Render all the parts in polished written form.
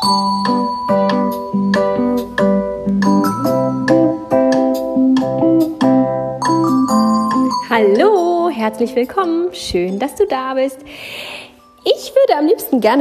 Hallo, herzlich willkommen. Schön, dass du da bist. Ich würde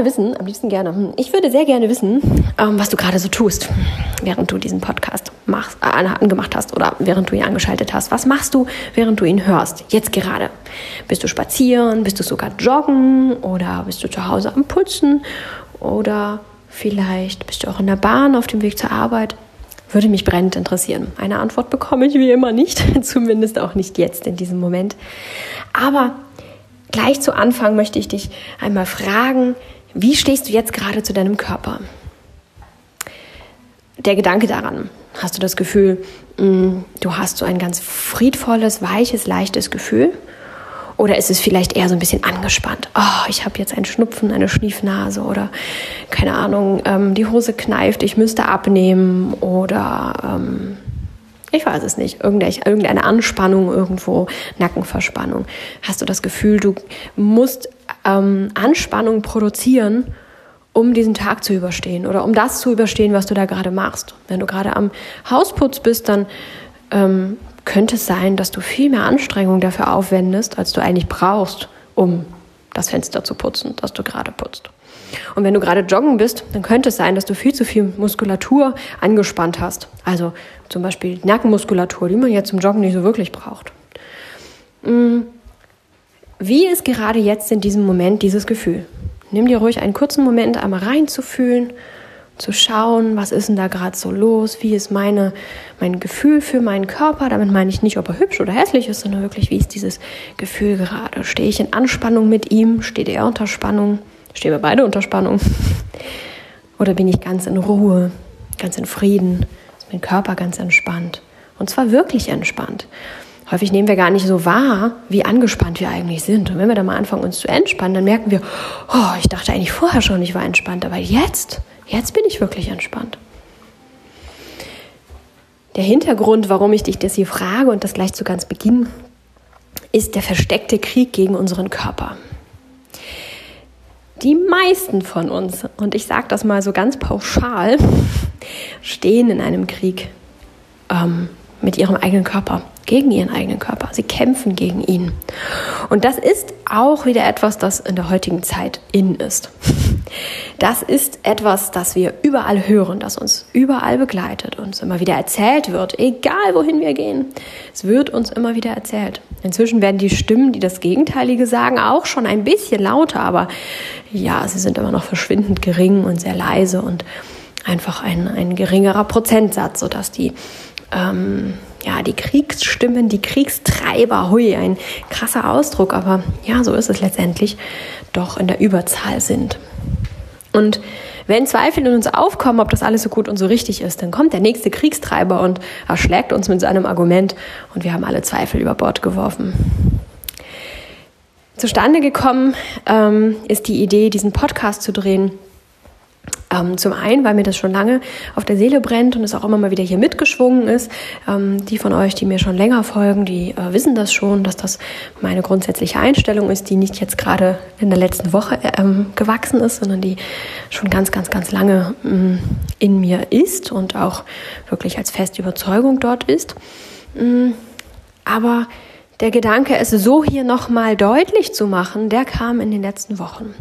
sehr gerne wissen, was du gerade so tust, während du diesen Podcast angemacht hast oder während du ihn angeschaltet hast. Was machst du, während du ihn hörst? Jetzt gerade. Bist du spazieren? Bist du sogar joggen? Oder bist du zu Hause am Putzen? Oder vielleicht bist du auch in der Bahn auf dem Weg zur Arbeit? Würde mich brennend interessieren. Eine Antwort bekomme ich wie immer nicht, zumindest auch nicht jetzt in diesem Moment. Aber gleich zu Anfang möchte ich dich einmal fragen, wie stehst du jetzt gerade zu deinem Körper? Der Gedanke daran, hast du das Gefühl, du hast so ein ganz friedvolles, weiches, leichtes Gefühl? Oder ist es vielleicht eher so ein bisschen angespannt? Oh, ich habe jetzt einen Schnupfen, eine Schniefnase oder keine Ahnung, die Hose kneift, ich müsste abnehmen oder ich weiß es nicht, irgendeine Anspannung irgendwo, Nackenverspannung. Hast du das Gefühl, du musst Anspannung produzieren, um diesen Tag zu überstehen oder um das zu überstehen, was du da gerade machst? Wenn du gerade am Hausputz bist, dann könnte es sein, dass du viel mehr Anstrengung dafür aufwendest, als du eigentlich brauchst, um das Fenster zu putzen, das du gerade putzt. Und wenn du gerade joggen bist, dann könnte es sein, dass du viel zu viel Muskulatur angespannt hast. Also zum Beispiel Nackenmuskulatur, die man jetzt zum Joggen nicht so wirklich braucht. Wie ist gerade jetzt in diesem Moment dieses Gefühl? Nimm dir ruhig einen kurzen Moment, einmal reinzufühlen, zu schauen, was ist denn da gerade so los, wie ist mein Gefühl für meinen Körper, damit meine ich nicht, ob er hübsch oder hässlich ist, sondern wirklich, wie ist dieses Gefühl gerade, stehe ich in Anspannung mit ihm, steht er unter Spannung, stehen wir beide unter Spannung oder bin ich ganz in Ruhe, ganz in Frieden, ist mein Körper ganz entspannt und zwar wirklich entspannt. Häufig nehmen wir gar nicht so wahr, wie angespannt wir eigentlich sind. Und wenn wir dann mal anfangen, uns zu entspannen, dann merken wir, oh, ich dachte eigentlich vorher schon, ich war entspannt, aber jetzt bin ich wirklich entspannt. Der Hintergrund, warum ich dich das hier frage und das gleich zu ganz Beginn, ist der versteckte Krieg gegen unseren Körper. Die meisten von uns, und ich sage das mal so ganz pauschal, stehen in einem Krieg mit ihrem eigenen Körper, gegen ihren eigenen Körper. Sie kämpfen gegen ihn. Und das ist auch wieder etwas, das in der heutigen Zeit in ist. Das ist etwas, das wir überall hören, das uns überall begleitet, uns immer wieder erzählt wird, egal wohin wir gehen. Es wird uns immer wieder erzählt. Inzwischen werden die Stimmen, die das Gegenteilige sagen, auch schon ein bisschen lauter, aber ja, sie sind immer noch verschwindend gering und sehr leise und einfach ein geringerer Prozentsatz, sodass die Kriegsstimmen, die Kriegstreiber, ein krasser Ausdruck, aber ja, so ist es letztendlich, doch in der Überzahl sind. Und wenn Zweifel in uns aufkommen, ob das alles so gut und so richtig ist, dann kommt der nächste Kriegstreiber und erschlägt uns mit seinem Argument und wir haben alle Zweifel über Bord geworfen. Zustande gekommen ist die Idee, diesen Podcast zu drehen. Zum einen, weil mir das schon lange auf der Seele brennt und es auch immer mal wieder hier mitgeschwungen ist. Die von euch, die mir schon länger folgen, die wissen das schon, dass das meine grundsätzliche Einstellung ist, die nicht jetzt gerade in der letzten Woche gewachsen ist, sondern die schon ganz, ganz, ganz lange in mir ist und auch wirklich als feste Überzeugung dort ist. Aber der Gedanke, es so hier nochmal deutlich zu machen, der kam in den letzten Wochen.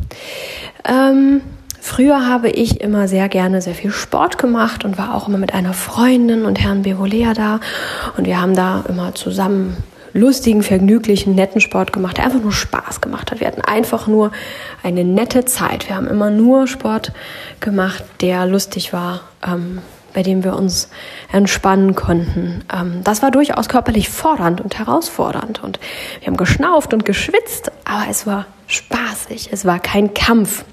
Früher habe ich immer sehr gerne sehr viel Sport gemacht und war auch immer mit einer Freundin und Herrn Bevolea da. Und wir haben da immer zusammen lustigen, vergnüglichen, netten Sport gemacht, der einfach nur Spaß gemacht hat. Wir hatten einfach nur eine nette Zeit. Wir haben immer nur Sport gemacht, der lustig war, bei dem wir uns entspannen konnten. Das war durchaus körperlich fordernd und herausfordernd. Und wir haben geschnauft und geschwitzt, aber es war spaßig. Es war kein Kampf.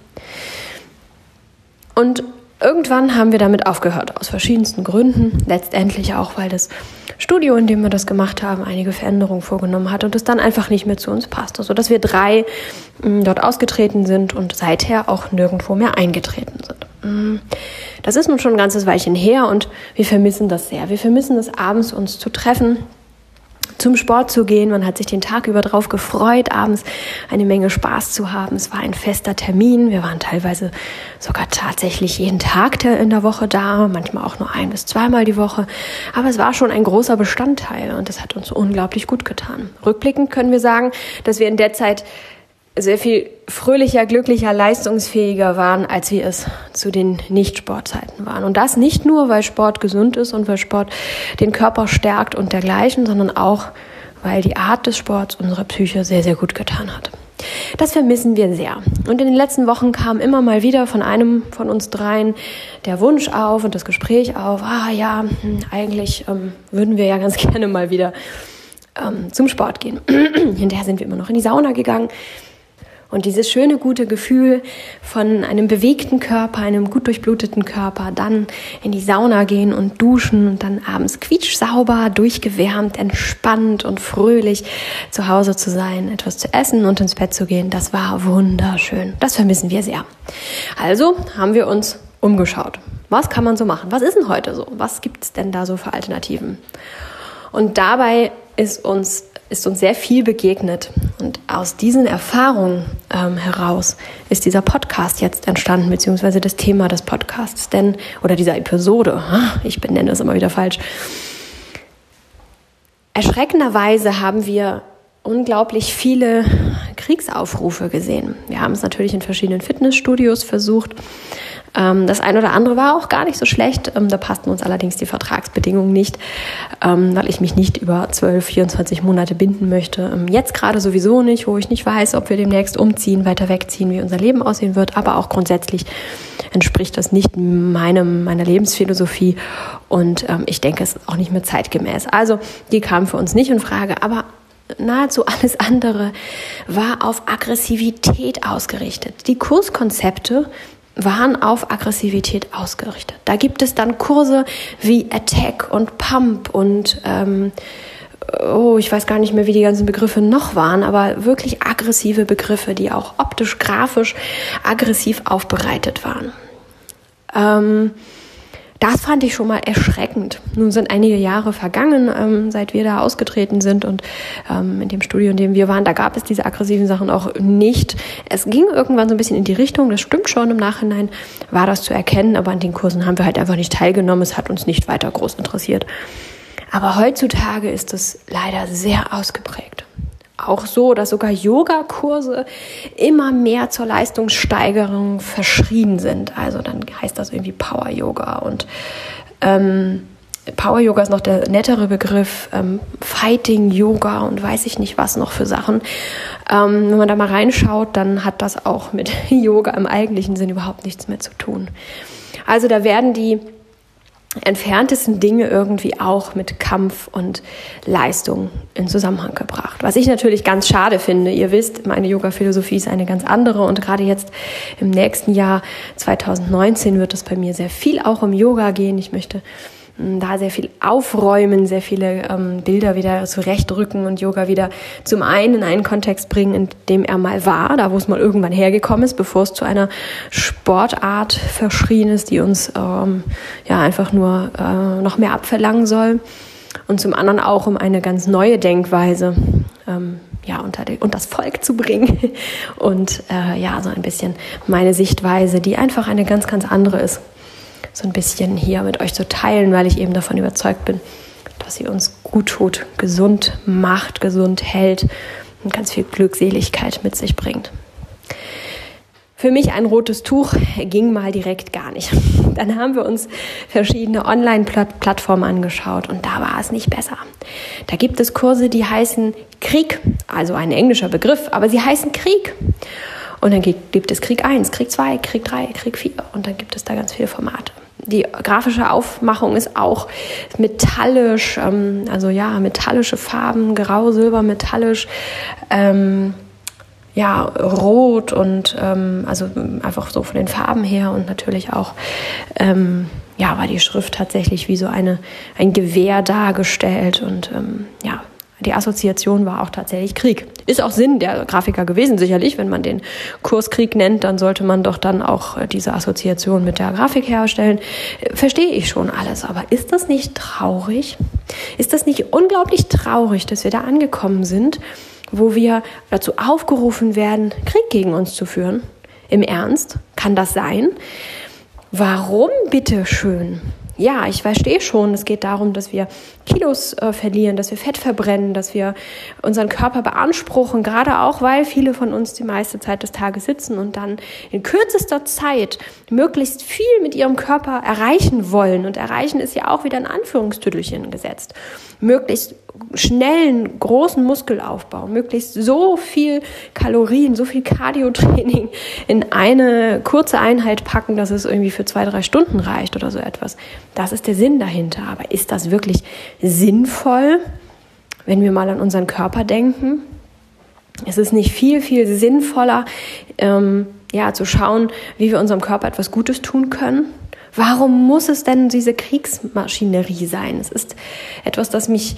Und irgendwann haben wir damit aufgehört, aus verschiedensten Gründen. Letztendlich auch, weil das Studio, in dem wir das gemacht haben, einige Veränderungen vorgenommen hat und es dann einfach nicht mehr zu uns passte, sodass wir 3 dort ausgetreten sind und seither auch nirgendwo mehr eingetreten sind. Das ist nun schon ein ganzes Weilchen her und wir vermissen das sehr. Wir vermissen es, abends uns zu treffen, zum Sport zu gehen. Man hat sich den Tag über drauf gefreut, abends eine Menge Spaß zu haben. Es war ein fester Termin. Wir waren teilweise sogar tatsächlich jeden Tag in der Woche da, manchmal auch nur 1- bis 2-mal die Woche. Aber es war schon ein großer Bestandteil und das hat uns unglaublich gut getan. Rückblickend können wir sagen, dass wir in der Zeit sehr viel fröhlicher, glücklicher, leistungsfähiger waren, als wir es zu den Nicht-Sportzeiten waren. Und das nicht nur, weil Sport gesund ist und weil Sport den Körper stärkt und dergleichen, sondern auch, weil die Art des Sports unserer Psyche sehr, sehr gut getan hat. Das vermissen wir sehr. Und in den letzten Wochen kam immer mal wieder von einem von uns dreien der Wunsch auf und das Gespräch auf, eigentlich würden wir ja ganz gerne mal wieder zum Sport gehen. Hinterher sind wir immer noch in die Sauna gegangen. Und dieses schöne, gute Gefühl von einem bewegten Körper, einem gut durchbluteten Körper, dann in die Sauna gehen und duschen und dann abends quietschsauber, durchgewärmt, entspannt und fröhlich zu Hause zu sein, etwas zu essen und ins Bett zu gehen, das war wunderschön. Das vermissen wir sehr. Also haben wir uns umgeschaut. Was kann man so machen? Was ist denn heute so? Was gibt es denn da so für Alternativen? Und dabei ist uns sehr viel begegnet. Und aus diesen Erfahrungen heraus ist dieser Podcast jetzt entstanden, beziehungsweise das Thema des Podcasts, oder dieser Episode. Ich benenne es immer wieder falsch. Erschreckenderweise haben wir unglaublich viele Kriegsaufrufe gesehen. Wir haben es natürlich in verschiedenen Fitnessstudios versucht. Das eine oder andere war auch gar nicht so schlecht. Da passten uns allerdings die Vertragsbedingungen nicht, weil ich mich nicht über 12, 24 Monate binden möchte. Jetzt gerade sowieso nicht, wo ich nicht weiß, ob wir demnächst umziehen, weiter wegziehen, wie unser Leben aussehen wird. Aber auch grundsätzlich entspricht das nicht meiner Lebensphilosophie. Und ich denke, es ist auch nicht mehr zeitgemäß. Also die kamen für uns nicht in Frage. Aber nahezu alles andere war auf Aggressivität ausgerichtet. Die Kurskonzepte waren auf Aggressivität ausgerichtet. Da gibt es dann Kurse wie Attack und Pump und ich weiß gar nicht mehr, wie die ganzen Begriffe noch waren, aber wirklich aggressive Begriffe, die auch optisch, grafisch aggressiv aufbereitet waren. Das fand ich schon mal erschreckend. Nun sind einige Jahre vergangen, seit wir da ausgetreten sind und in dem Studio, in dem wir waren, da gab es diese aggressiven Sachen auch nicht. Es ging irgendwann so ein bisschen in die Richtung, das stimmt schon, im Nachhinein war das zu erkennen, aber an den Kursen haben wir halt einfach nicht teilgenommen, es hat uns nicht weiter groß interessiert. Aber heutzutage ist es leider sehr ausgeprägt. Auch so, dass sogar Yogakurse immer mehr zur Leistungssteigerung verschrien sind. Also dann heißt das irgendwie Power Yoga und Power Yoga ist noch der nettere Begriff, Fighting Yoga und weiß ich nicht was noch für Sachen. Wenn man da mal reinschaut, dann hat das auch mit Yoga im eigentlichen Sinn überhaupt nichts mehr zu tun. Also da werden die entferntesten Dinge irgendwie auch mit Kampf und Leistung in Zusammenhang gebracht. Was ich natürlich ganz schade finde. Ihr wisst, meine Yoga-Philosophie ist eine ganz andere und gerade jetzt im nächsten Jahr 2019 wird es bei mir sehr viel auch um Yoga gehen. Ich möchte da sehr viel aufräumen, sehr viele Bilder wieder zurechtrücken und Yoga wieder zum einen in einen Kontext bringen, in dem er mal war, da wo es mal irgendwann hergekommen ist, bevor es zu einer Sportart verschrien ist, die uns einfach nur noch mehr abverlangen soll. Und zum anderen auch um eine ganz neue Denkweise unter das Volk zu bringen und so ein bisschen meine Sichtweise, die einfach eine ganz, ganz andere ist, so ein bisschen hier mit euch zu teilen, weil ich eben davon überzeugt bin, dass sie uns gut tut, gesund macht, gesund hält und ganz viel Glückseligkeit mit sich bringt. Für mich ein rotes Tuch ging mal direkt gar nicht. Dann haben wir uns verschiedene Online-Plattformen angeschaut und da war es nicht besser. Da gibt es Kurse, die heißen Krieg, also ein englischer Begriff, aber sie heißen Krieg. Und dann gibt es Krieg 1, Krieg 2, Krieg 3, Krieg 4 und dann gibt es da ganz viele Formate. Die grafische Aufmachung ist auch metallisch, metallische Farben, grau, silber, metallisch, rot und einfach so von den Farben her und natürlich auch war die Schrift tatsächlich wie so ein Gewehr dargestellt und die Assoziation war auch tatsächlich Krieg. Ist auch Sinn der Grafiker gewesen, sicherlich. Wenn man den Kurskrieg nennt, dann sollte man doch dann auch diese Assoziation mit der Grafik herstellen. Verstehe ich schon alles. Aber ist das nicht traurig? Ist das nicht unglaublich traurig, dass wir da angekommen sind, wo wir dazu aufgerufen werden, Krieg gegen uns zu führen? Im Ernst? Kann das sein? Warum bitteschön? Ja, ich verstehe schon, es geht darum, dass wir Kilos verlieren, dass wir Fett verbrennen, dass wir unseren Körper beanspruchen, gerade auch, weil viele von uns die meiste Zeit des Tages sitzen und dann in kürzester Zeit möglichst viel mit ihrem Körper erreichen wollen. Und erreichen ist ja auch wieder ein Anführungstüdelchen gesetzt. Möglichst schnellen, großen Muskelaufbau, möglichst so viel Kalorien, so viel Cardio-Training in eine kurze Einheit packen, dass es irgendwie für 2-3 Stunden reicht oder so etwas. Das ist der Sinn dahinter. Aber ist das wirklich sinnvoll, wenn wir mal an unseren Körper denken? Es ist nicht viel, viel sinnvoller, zu schauen, wie wir unserem Körper etwas Gutes tun können. Warum muss es denn diese Kriegsmaschinerie sein? Es ist etwas, das mich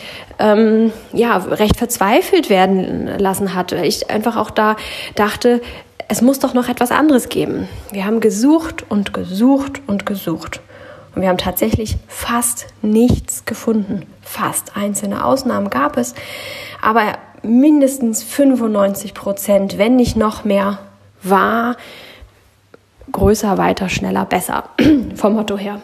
recht verzweifelt werden lassen hat. Ich einfach auch da dachte, es muss doch noch etwas anderes geben. Wir haben gesucht und gesucht und gesucht. Und wir haben tatsächlich fast nichts gefunden. Fast. Einzelne Ausnahmen gab es. Aber mindestens 95%, wenn nicht noch mehr, war größer, weiter, schneller, besser, vom Motto her.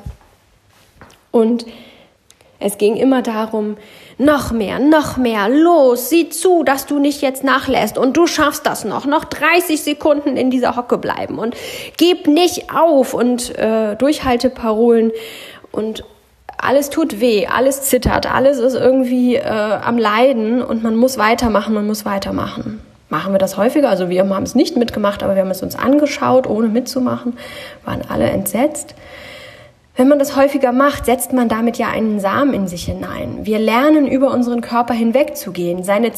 Und es ging immer darum, noch mehr, los, sieh zu, dass du nicht jetzt nachlässt und du schaffst das noch 30 Sekunden in dieser Hocke bleiben und gib nicht auf und Durchhalteparolen und alles tut weh, alles zittert, alles ist irgendwie am Leiden und man muss weitermachen. Machen wir das häufiger? Also wir haben es nicht mitgemacht, aber wir haben es uns angeschaut, ohne mitzumachen, waren alle entsetzt. Wenn man das häufiger macht, setzt man damit ja einen Samen in sich hinein. Wir lernen, über unseren Körper hinwegzugehen, seine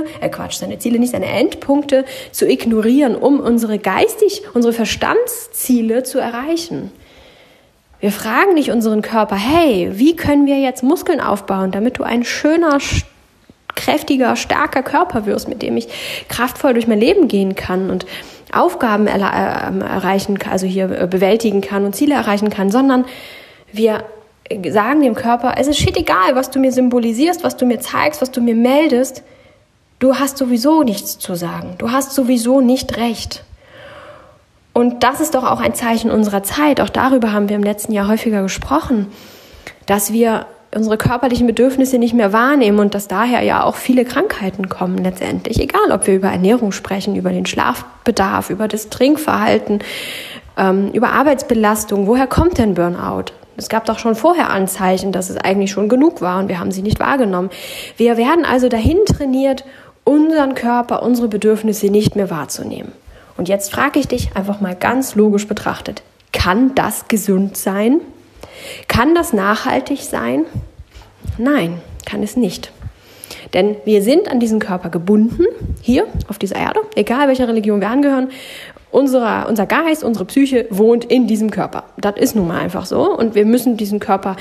Endpunkte zu ignorieren, um unsere Verstandsziele zu erreichen. Wir fragen nicht unseren Körper, hey, wie können wir jetzt Muskeln aufbauen, damit du ein schöner, kräftiger, starker Körper wirst, mit dem ich kraftvoll durch mein Leben gehen kann und Aufgaben erreichen kann, also hier bewältigen kann und Ziele erreichen kann, sondern wir sagen dem Körper, es ist shit egal, was du mir symbolisierst, was du mir zeigst, was du mir meldest, du hast sowieso nichts zu sagen, du hast sowieso nicht recht. Und das ist doch auch ein Zeichen unserer Zeit, auch darüber haben wir im letzten Jahr häufiger gesprochen, dass wir unsere körperlichen Bedürfnisse nicht mehr wahrnehmen und dass daher ja auch viele Krankheiten kommen letztendlich. Egal, ob wir über Ernährung sprechen, über den Schlafbedarf, über das Trinkverhalten, über Arbeitsbelastung. Woher kommt denn Burnout? Es gab doch schon vorher Anzeichen, dass es eigentlich schon genug war und wir haben sie nicht wahrgenommen. Wir werden also dahin trainiert, unseren Körper, unsere Bedürfnisse nicht mehr wahrzunehmen. Und jetzt frage ich dich einfach mal ganz logisch betrachtet, kann das gesund sein? Kann das nachhaltig sein? Nein, kann es nicht. Denn wir sind an diesen Körper gebunden, hier auf dieser Erde, egal welcher Religion wir angehören. Unser Geist, unsere Psyche wohnt in diesem Körper. Das ist nun mal einfach so. Und wir müssen diesen Körper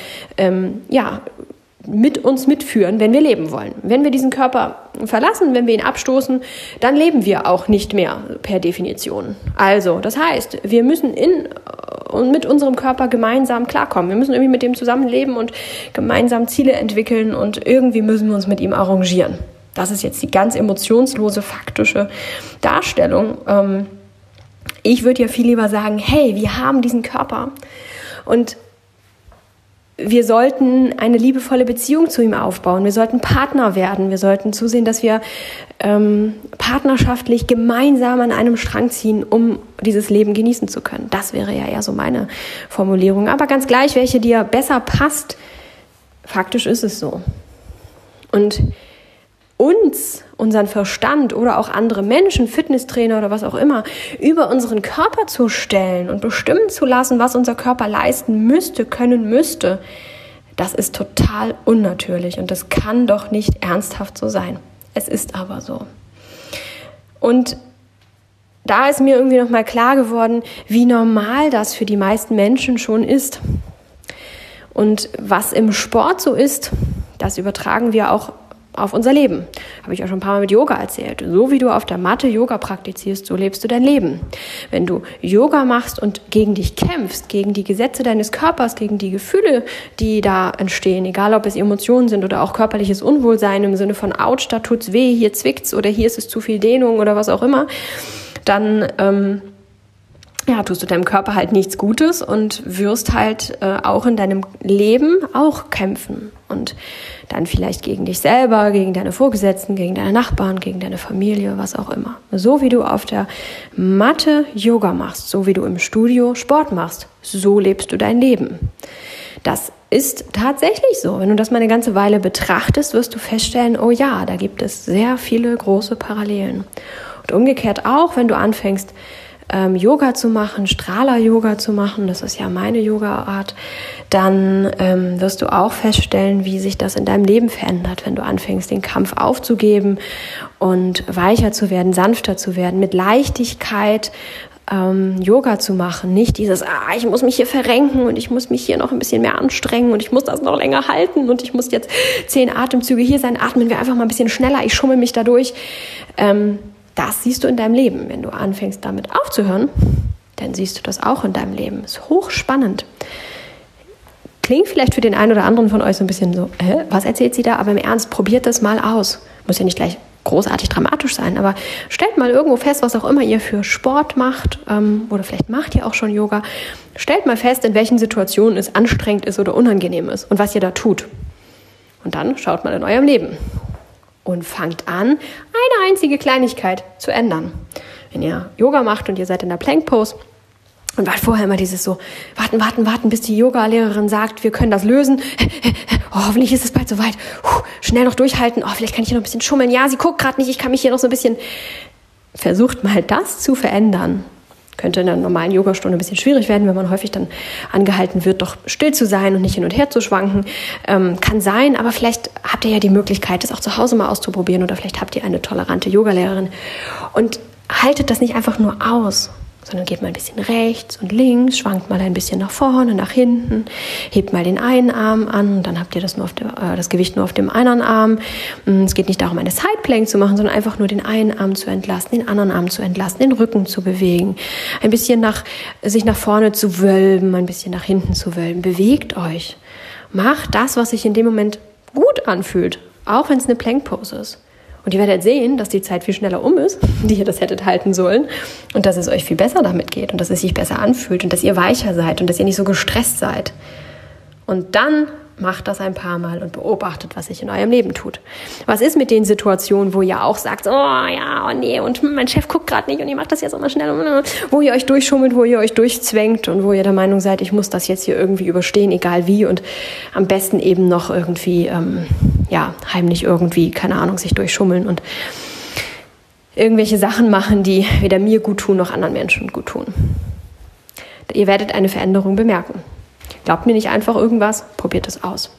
mit uns mitführen, wenn wir leben wollen. Wenn wir diesen Körper verlassen, wenn wir ihn abstoßen, dann leben wir auch nicht mehr per Definition. Also, das heißt, wir müssen mit unserem Körper gemeinsam klarkommen. Wir müssen irgendwie mit dem zusammenleben und gemeinsam Ziele entwickeln und irgendwie müssen wir uns mit ihm arrangieren. Das ist jetzt die ganz emotionslose, faktische Darstellung. Ich würde ja viel lieber sagen, hey, wir haben diesen Körper und wir sollten eine liebevolle Beziehung zu ihm aufbauen. Wir sollten Partner werden. Wir sollten zusehen, dass wir partnerschaftlich gemeinsam an einem Strang ziehen, um dieses Leben genießen zu können. Das wäre ja eher so meine Formulierung. Aber ganz gleich, welche dir besser passt, faktisch ist es so. Und unseren Verstand oder auch andere Menschen, Fitnesstrainer oder was auch immer, über unseren Körper zu stellen und bestimmen zu lassen, was unser Körper leisten müsste, können müsste, das ist total unnatürlich und das kann doch nicht ernsthaft so sein. Es ist aber so. Und da ist mir irgendwie nochmal klar geworden, wie normal das für die meisten Menschen schon ist. Und was im Sport so ist, das übertragen wir auch auf unser Leben. Habe ich auch schon ein paar Mal mit Yoga erzählt. So wie du auf der Matte Yoga praktizierst, so lebst du dein Leben. Wenn du Yoga machst und gegen dich kämpfst, gegen die Gesetze deines Körpers, gegen die Gefühle, die da entstehen, egal ob es Emotionen sind oder auch körperliches Unwohlsein im Sinne von ouch, da tut's weh, hier zwickt's oder hier ist es zu viel Dehnung oder was auch immer, dann tust du deinem Körper halt nichts Gutes und wirst halt auch in deinem Leben auch kämpfen und dann vielleicht gegen dich selber, gegen deine Vorgesetzten, gegen deine Nachbarn, gegen deine Familie, was auch immer. So wie du auf der Matte Yoga machst, so wie du im Studio Sport machst, so lebst du dein Leben. Das ist tatsächlich so. Wenn du das mal eine ganze Weile betrachtest, wirst du feststellen, oh ja, da gibt es sehr viele große Parallelen. Und umgekehrt auch, wenn du anfängst, Yoga zu machen, Strahler-Yoga zu machen, das ist ja meine Yoga-Art, dann wirst du auch feststellen, wie sich das in deinem Leben verändert, wenn du anfängst, den Kampf aufzugeben und weicher zu werden, sanfter zu werden, mit Leichtigkeit Yoga zu machen. Nicht dieses, ich muss mich hier verrenken und ich muss mich hier noch ein bisschen mehr anstrengen und ich muss das noch länger halten und ich muss jetzt 10 Atemzüge hier sein, atmen wir einfach mal ein bisschen schneller, ich schummel mich da durch. Das siehst du in deinem Leben. Wenn du anfängst, damit aufzuhören, dann siehst du das auch in deinem Leben. Ist hochspannend. Klingt vielleicht für den einen oder anderen von euch so ein bisschen so, was erzählt sie da? Aber im Ernst, probiert das mal aus. Muss ja nicht gleich großartig dramatisch sein, aber stellt mal irgendwo fest, was auch immer ihr für Sport macht oder vielleicht macht ihr auch schon Yoga. Stellt mal fest, in welchen Situationen es anstrengend ist oder unangenehm ist und was ihr da tut. Und dann schaut mal in eurem Leben. Und fangt an, eine einzige Kleinigkeit zu ändern. Wenn ihr Yoga macht und ihr seid in der Plank Pose und wart vorher immer dieses so, warten, bis die Yoga-Lehrerin sagt, wir können das lösen. Hoffentlich ist es bald soweit. Schnell noch durchhalten. Vielleicht kann ich hier noch ein bisschen schummeln. Ja, sie guckt gerade nicht, ich kann mich hier noch so ein bisschen... Versucht mal das zu verändern. Könnte in einer normalen Yogastunde ein bisschen schwierig werden, wenn man häufig dann angehalten wird, doch still zu sein und nicht hin und her zu schwanken. Kann sein, aber vielleicht habt ihr ja die Möglichkeit, das auch zu Hause mal auszuprobieren oder vielleicht habt ihr eine tolerante Yogalehrerin. Und haltet das nicht einfach nur aus, sondern geht mal ein bisschen rechts und links, schwankt mal ein bisschen nach vorne, nach hinten, hebt mal den einen Arm an und dann habt ihr das Gewicht nur auf dem anderen Arm. Es geht nicht darum, eine Sideplank zu machen, sondern einfach nur den einen Arm zu entlasten, den anderen Arm zu entlasten, den Rücken zu bewegen, ein bisschen sich nach vorne zu wölben, ein bisschen nach hinten zu wölben. Bewegt euch. Macht das, was sich in dem Moment gut anfühlt, auch wenn es eine Plank-Pose ist. Und ihr werdet sehen, dass die Zeit viel schneller um ist, die ihr das hättet halten sollen und dass es euch viel besser damit geht und dass es sich besser anfühlt und dass ihr weicher seid und dass ihr nicht so gestresst seid. Und dann macht das ein paar Mal und beobachtet, was sich in eurem Leben tut. Was ist mit den Situationen, wo ihr auch sagt, nee, und mein Chef guckt gerade nicht und ihr macht das jetzt auch mal schnell, wo ihr euch durchschummelt, wo ihr euch durchzwängt und wo ihr der Meinung seid, ich muss das jetzt hier irgendwie überstehen, egal wie und am besten eben noch irgendwie, heimlich irgendwie, keine Ahnung, sich durchschummeln und irgendwelche Sachen machen, die weder mir gut tun, noch anderen Menschen gut tun. Ihr werdet eine Veränderung bemerken. Glaubt mir nicht einfach irgendwas, probiert es aus.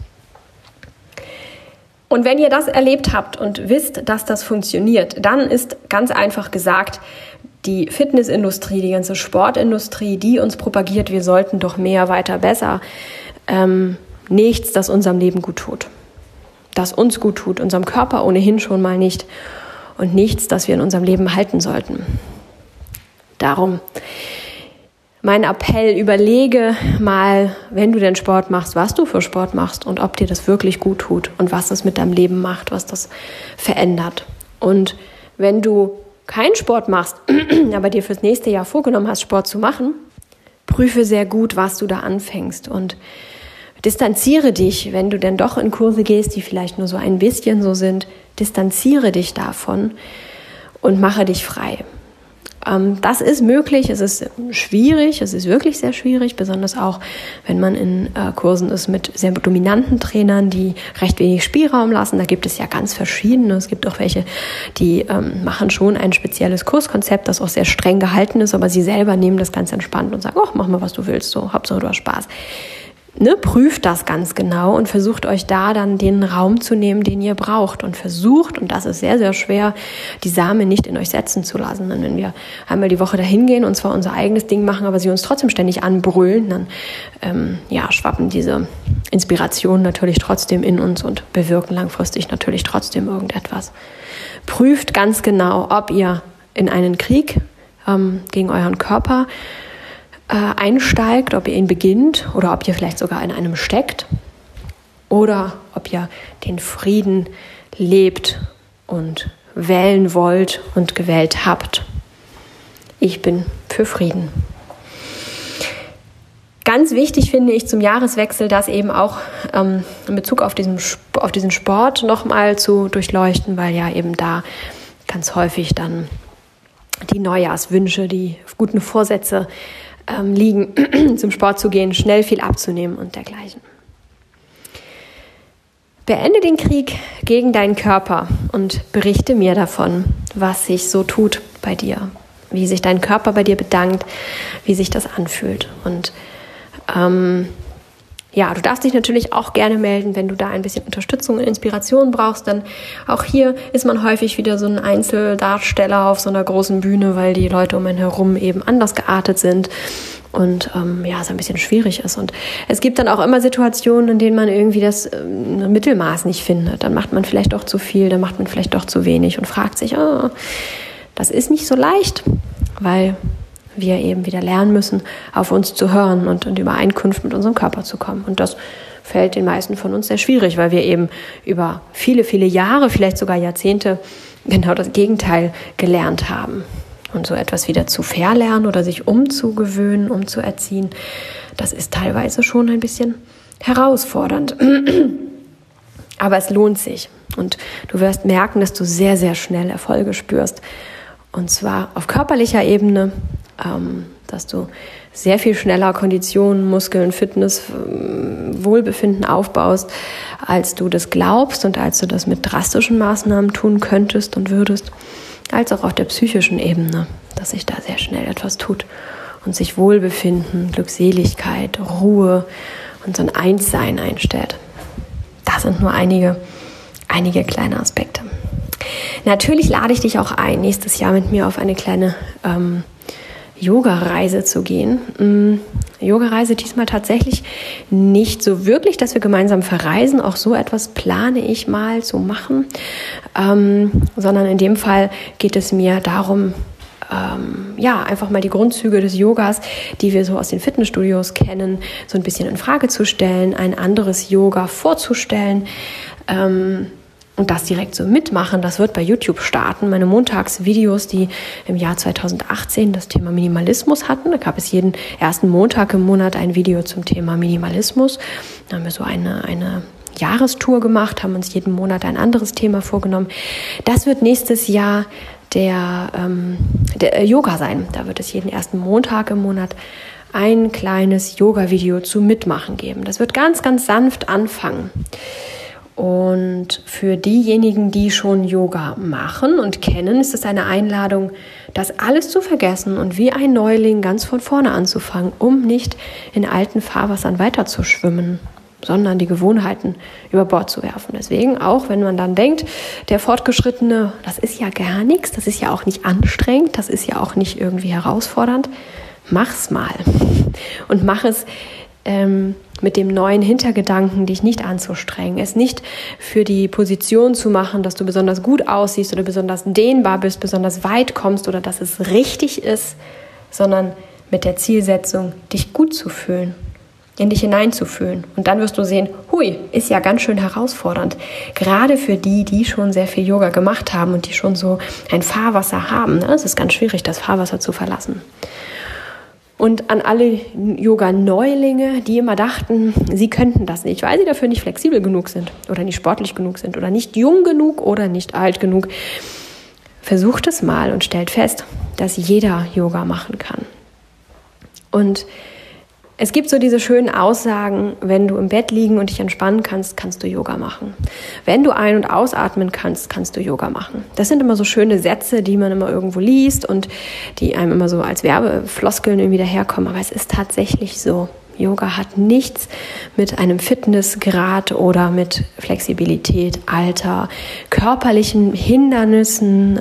Und wenn ihr das erlebt habt und wisst, dass das funktioniert, dann ist ganz einfach gesagt, die Fitnessindustrie, die ganze Sportindustrie, die uns propagiert, wir sollten doch mehr, weiter, besser, nichts, das unserem Leben gut tut. Das uns gut tut, unserem Körper ohnehin schon mal nicht und nichts, das wir in unserem Leben halten sollten. Darum mein Appell, überlege mal, wenn du den Sport machst, was du für Sport machst und ob dir das wirklich gut tut und was das mit deinem Leben macht, was das verändert. Und wenn du keinen Sport machst, aber dir fürs nächste Jahr vorgenommen hast, Sport zu machen, prüfe sehr gut, was du da anfängst und distanziere dich, wenn du denn doch in Kurse gehst, die vielleicht nur so ein bisschen so sind, distanziere dich davon und mache dich frei. Das ist möglich, es ist schwierig, es ist wirklich sehr schwierig, besonders auch, wenn man in Kursen ist mit sehr dominanten Trainern, die recht wenig Spielraum lassen. Da gibt es ja ganz verschiedene. Es gibt auch welche, die machen schon ein spezielles Kurskonzept, das auch sehr streng gehalten ist, aber sie selber nehmen das ganz entspannt und sagen, mach mal, was du willst, so, Hauptsache du hast Spaß. prüft das ganz genau und versucht euch da dann den Raum zu nehmen, den ihr braucht und versucht, und das ist sehr, sehr schwer, die Samen nicht in euch setzen zu lassen. Denn wenn wir einmal die Woche dahin gehen und zwar unser eigenes Ding machen, aber sie uns trotzdem ständig anbrüllen, dann schwappen diese Inspirationen natürlich trotzdem in uns und bewirken langfristig natürlich trotzdem irgendetwas. Prüft ganz genau, ob ihr in einen Krieg gegen euren Körper einsteigt, ob ihr ihn beginnt oder ob ihr vielleicht sogar in einem steckt oder ob ihr den Frieden lebt und wählen wollt und gewählt habt. Ich bin für Frieden. Ganz wichtig finde ich zum Jahreswechsel, das eben auch in Bezug auf diesen Sport nochmal zu durchleuchten, weil ja eben da ganz häufig dann die Neujahrswünsche, die guten Vorsätze liegen, zum Sport zu gehen, schnell viel abzunehmen und dergleichen. Beende den Krieg gegen deinen Körper und berichte mir davon, was sich so tut bei dir, wie sich dein Körper bei dir bedankt, wie sich das anfühlt. Und du darfst dich natürlich auch gerne melden, wenn du da ein bisschen Unterstützung und Inspiration brauchst, denn auch hier ist man häufig wieder so ein Einzeldarsteller auf so einer großen Bühne, weil die Leute um einen herum eben anders geartet sind und es ein bisschen schwierig ist. Und es gibt dann auch immer Situationen, in denen man irgendwie das Mittelmaß nicht findet. Dann macht man vielleicht doch zu viel, dann macht man vielleicht doch zu wenig und fragt sich, das ist nicht so leicht, weil wir eben wieder lernen müssen, auf uns zu hören und in Übereinkunft mit unserem Körper zu kommen. Und das fällt den meisten von uns sehr schwierig, weil wir eben über viele, viele Jahre, vielleicht sogar Jahrzehnte, genau das Gegenteil gelernt haben. Und so etwas wieder zu verlernen oder sich umzugewöhnen, umzuerziehen, das ist teilweise schon ein bisschen herausfordernd. Aber es lohnt sich. Und du wirst merken, dass du sehr, sehr schnell Erfolge spürst. Und zwar auf körperlicher Ebene, dass du sehr viel schneller Konditionen, Muskeln, Fitness, Wohlbefinden aufbaust, als du das glaubst und als du das mit drastischen Maßnahmen tun könntest und würdest, als auch auf der psychischen Ebene, dass sich da sehr schnell etwas tut und sich Wohlbefinden, Glückseligkeit, Ruhe und so ein Einssein einstellt. Das sind nur einige kleine Aspekte. Natürlich lade ich dich auch ein, nächstes Jahr mit mir auf eine kleine Yoga-Reise zu gehen. Yoga-Reise diesmal tatsächlich nicht so wirklich, dass wir gemeinsam verreisen. Auch so etwas plane ich mal zu machen. Sondern in dem Fall geht es mir darum, einfach mal die Grundzüge des Yogas, die wir so aus den Fitnessstudios kennen, so ein bisschen in Frage zu stellen, ein anderes Yoga vorzustellen, und das direkt so mitmachen. Das wird bei YouTube starten. Meine Montagsvideos, die im Jahr 2018 das Thema Minimalismus hatten. Da gab es jeden ersten Montag im Monat ein Video zum Thema Minimalismus. Da haben wir so eine Jahrestour gemacht, haben uns jeden Monat ein anderes Thema vorgenommen. Das wird nächstes Jahr der Yoga sein. Da wird es jeden ersten Montag im Monat ein kleines Yoga-Video zu Mitmachen geben. Das wird ganz, ganz sanft anfangen. Und für diejenigen, die schon Yoga machen und kennen, ist es eine Einladung, das alles zu vergessen und wie ein Neuling ganz von vorne anzufangen, um nicht in alten Fahrwassern weiterzuschwimmen, sondern die Gewohnheiten über Bord zu werfen. Deswegen auch, wenn man dann denkt, der Fortgeschrittene, das ist ja gar nichts, das ist ja auch nicht anstrengend, das ist ja auch nicht irgendwie herausfordernd, mach's mal. Und mach es mit dem neuen Hintergedanken, dich nicht anzustrengen, es nicht für die Position zu machen, dass du besonders gut aussiehst oder besonders dehnbar bist, besonders weit kommst oder dass es richtig ist, sondern mit der Zielsetzung, dich gut zu fühlen, in dich hineinzufühlen. Und dann wirst du sehen, hui, ist ja ganz schön herausfordernd. Gerade für die schon sehr viel Yoga gemacht haben und die schon so ein Fahrwasser haben. Es ist ganz schwierig, das Fahrwasser zu verlassen. Und an alle Yoga-Neulinge, die immer dachten, sie könnten das nicht, weil sie dafür nicht flexibel genug sind oder nicht sportlich genug sind oder nicht jung genug oder nicht alt genug. Versucht es mal und stellt fest, dass jeder Yoga machen kann. Und es gibt so diese schönen Aussagen, wenn du im Bett liegen und dich entspannen kannst, kannst du Yoga machen. Wenn du ein- und ausatmen kannst, kannst du Yoga machen. Das sind immer so schöne Sätze, die man immer irgendwo liest und die einem immer so als Werbefloskeln irgendwie daherkommen. Aber es ist tatsächlich so. Yoga hat nichts mit einem Fitnessgrad oder mit Flexibilität, Alter, körperlichen Hindernissen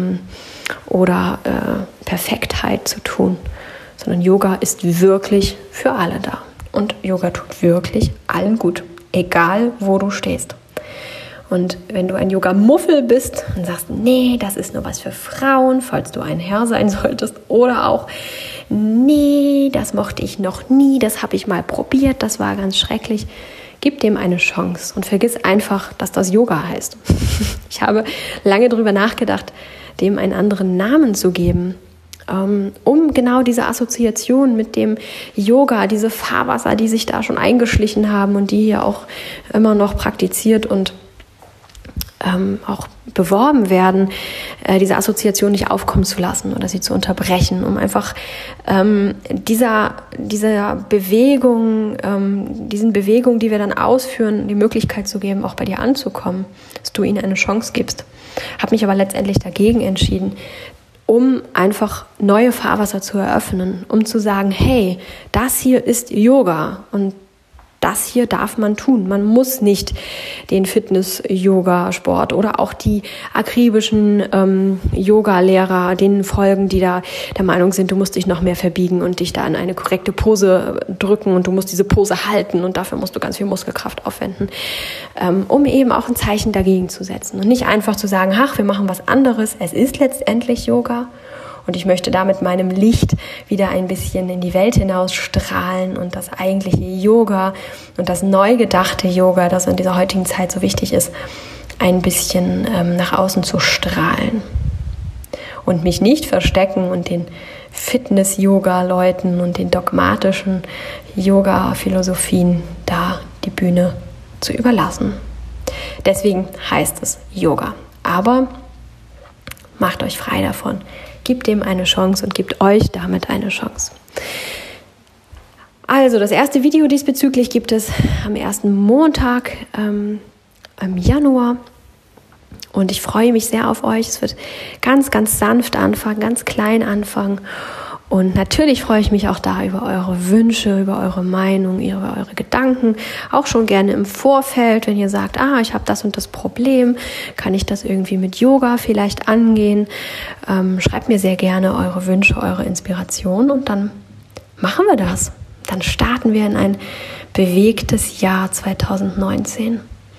oder Perfektheit zu tun, sondern Yoga ist wirklich für alle da. Und Yoga tut wirklich allen gut, egal wo du stehst. Und wenn du ein Yoga-Muffel bist und sagst, nee, das ist nur was für Frauen, falls du ein Herr sein solltest, oder auch, nee, das mochte ich noch nie, das habe ich mal probiert, das war ganz schrecklich, gib dem eine Chance und vergiss einfach, dass das Yoga heißt. Ich habe lange darüber nachgedacht, dem einen anderen Namen zu geben, um genau diese Assoziation mit dem Yoga, diese Fahrwasser, die sich da schon eingeschlichen haben und die hier auch immer noch praktiziert und auch beworben werden, diese Assoziation nicht aufkommen zu lassen oder sie zu unterbrechen, um einfach dieser Bewegung, diesen Bewegungen, die wir dann ausführen, die Möglichkeit zu geben, auch bei dir anzukommen, dass du ihnen eine Chance gibst. Habe mich aber letztendlich dagegen entschieden, um einfach neue Fahrwasser zu eröffnen, um zu sagen, hey, das hier ist Yoga und das hier darf man tun. Man muss nicht den Fitness-Yoga-Sport oder auch die akribischen Yoga-Lehrer, denen folgen, die da der Meinung sind, du musst dich noch mehr verbiegen und dich da in eine korrekte Pose drücken und du musst diese Pose halten und dafür musst du ganz viel Muskelkraft aufwenden, um eben auch ein Zeichen dagegen zu setzen und nicht einfach zu sagen, ach, wir machen was anderes. Es ist letztendlich Yoga. Und ich möchte da mit meinem Licht wieder ein bisschen in die Welt hinaus strahlen und das eigentliche Yoga und das neu gedachte Yoga, das in dieser heutigen Zeit so wichtig ist, ein bisschen nach außen zu strahlen. Und mich nicht verstecken und den Fitness-Yoga-Leuten und den dogmatischen Yoga-Philosophien da die Bühne zu überlassen. Deswegen heißt es Yoga. Aber macht euch frei davon. Gebt dem eine Chance und gebt euch damit eine Chance. Also das erste Video diesbezüglich gibt es am ersten Montag im Januar und ich freue mich sehr auf euch. Es wird ganz, ganz sanft anfangen, ganz klein anfangen und natürlich freue ich mich auch da über eure Wünsche, über eure Meinung, über eure Gedanken, auch schon gerne im Vorfeld, wenn ihr sagt, ich habe das und das Problem, kann ich das irgendwie mit Yoga vielleicht angehen? Schreibt mir sehr gerne eure Wünsche, eure Inspiration und dann machen wir das. Dann starten wir in ein bewegtes Jahr 2019.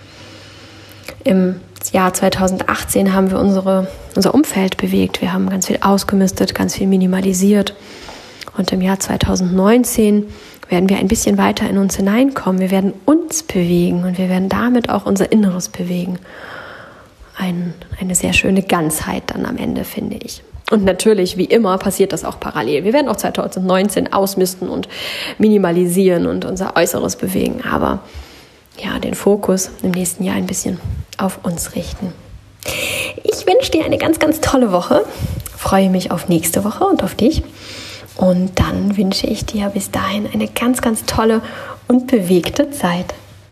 Im Jahr 2018 haben wir unser Umfeld bewegt. Wir haben ganz viel ausgemistet, ganz viel minimalisiert. Und im Jahr 2019 werden wir ein bisschen weiter in uns hineinkommen. Wir werden uns bewegen und wir werden damit auch unser Inneres bewegen. Eine sehr schöne Ganzheit dann am Ende, finde ich. Und natürlich, wie immer, passiert das auch parallel. Wir werden auch 2019 ausmisten und minimalisieren und unser Äußeres bewegen. Aber ja, den Fokus im nächsten Jahr ein bisschen auf uns richten. Ich wünsche dir eine ganz, ganz tolle Woche. Freue mich auf nächste Woche und auf dich. Und dann wünsche ich dir bis dahin eine ganz, ganz tolle und bewegte Zeit.